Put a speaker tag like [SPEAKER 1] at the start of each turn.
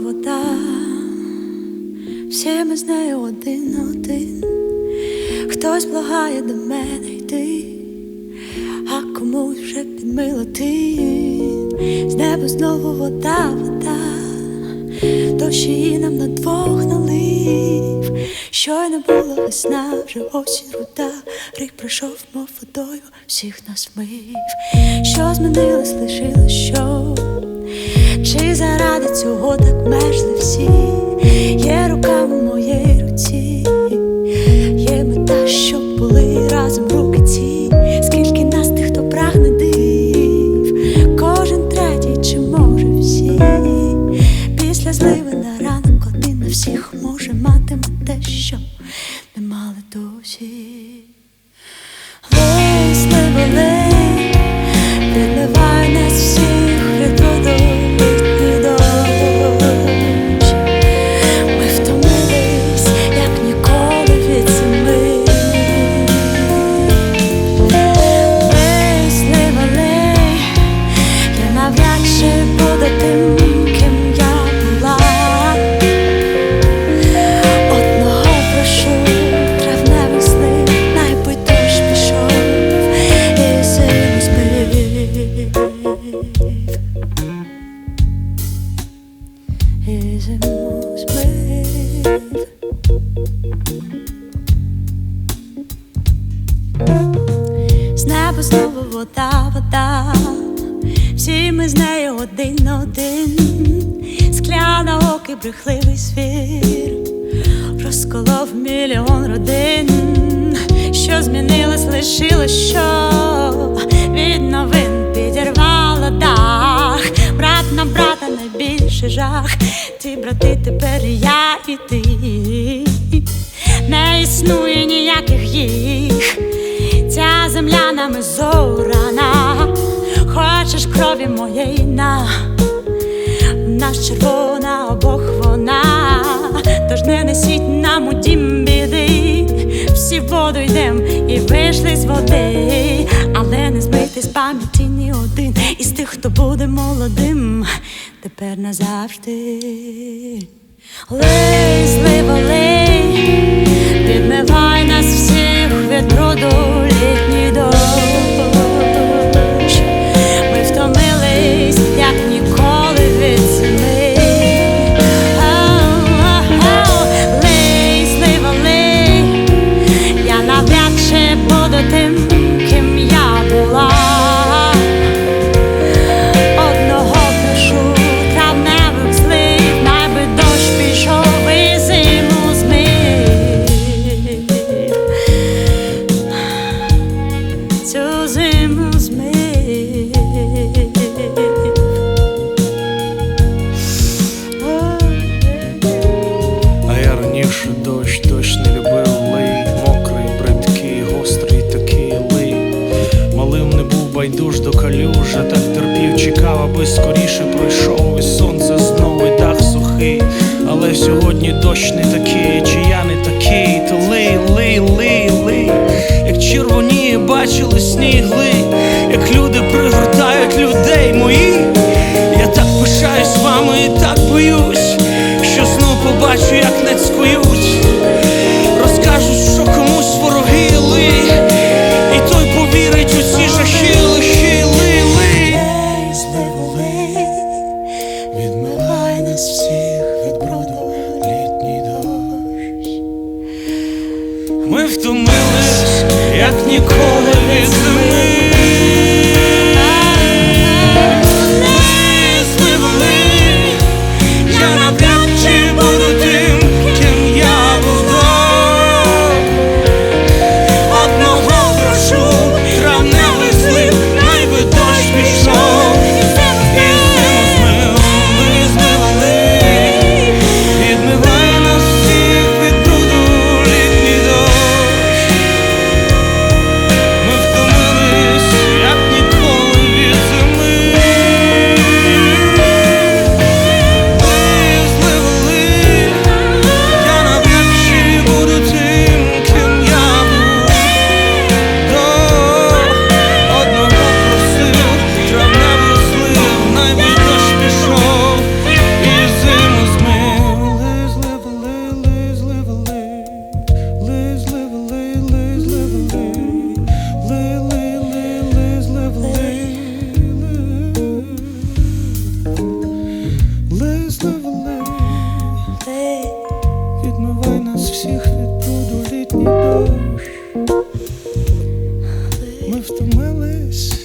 [SPEAKER 1] вода, всі ми з нею один на один. Хтось благає до мене йти, а комусь вже підмила ти. З неба знову вода, вода, дощ її нам на двох налив. Щойно була весна, вже осінь руда, рік пройшов, мов водою, всіх нас вмив. Що змінилось, лишилось що? Чи заради цього так мерзли всі? Є рука в моїй руці, є мета, щоб були разом руки ці. Скільки нас тих, хто прагне див, кожен третій, чи може всі. Після зливи на ранок один на всіх може матиме те, що не мали досі. Лей, слива, лей, підмивай нас всіх від водолітній дощ. Ми втомились, як ніколи від зими. Лей, слива, лей, я навряд чи буду тим, ким я була. Одного прошу, травневих слив, найби дощ пішов і зиму змив. І зиму змив. З неба знову вода, вода, всі ми з нею один на один. Скляноокий брехливий звір розколов мільйон родин. Що змінилось, лишилось що? Від новин підірвало дах. Брат на брата найбільший жах. Ті брати тепер я і ти. Не існує ніяких їх. Ця земля нами зорана. Хочеш крові моєї на нас червона обох вона. Тож не несіть нам у дім біди. Всі в воду йдем і вийшли з води. Але не змити з пам'яті ні один із тих, хто буде молодим тепер назавжди. Лей, слива, лей, підмивай нас всіх від бруду літній дощ. Ми втомились, як ніколи від зими. Лей, слива, лей, я навряд чи буду тим, ким я була. Одного прошу, травневих злив, найби дощ пішов і зиму змив. Цю зиму змив.
[SPEAKER 2] А я раніше дощ не любив. Лий, мокрий, бридкий, гострий такий лий. Малим не був байдуж до калюж, а так терпів, чекав, аби скоріше пройшов. І сонце знову, і дах сухий. Але сьогодні дощ не такий, чи я не такий. То лий, лий, лий, лий. Як червоніє, бачили сніг, лий. Як люди пригортають людей мої. Я так пишаюсь вами і так боюсь, що знов побачу, як не цькують. Розкажуть, що комусь вороги, лий. І той повірить у ці жахи, лихи, лий, лий.
[SPEAKER 1] Лей, слива, лей, відмивай нас всіх від бруду літній дощ.
[SPEAKER 2] Ми втомились, як ніколи від зими. Лей, слива, лий, я навряд чи буду тим, ким я була. Одного прошу, травневий злив, найби дощ пішов і зиму змив. Лей, слива, лей, відмивай нас всіх від бруду літній дощ. Ми втомились, як ніколи від зими. Лей, ми втомились